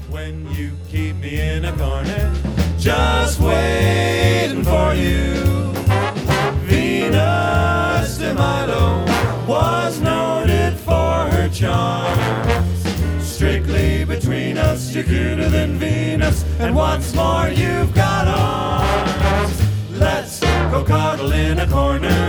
when you keep me in a corner, just waiting for you. Venus de Milo was noted for her charms. Strictly between us, you're cuter than Venus, and what's more, you've got arms. Let's go cuddle in a corner,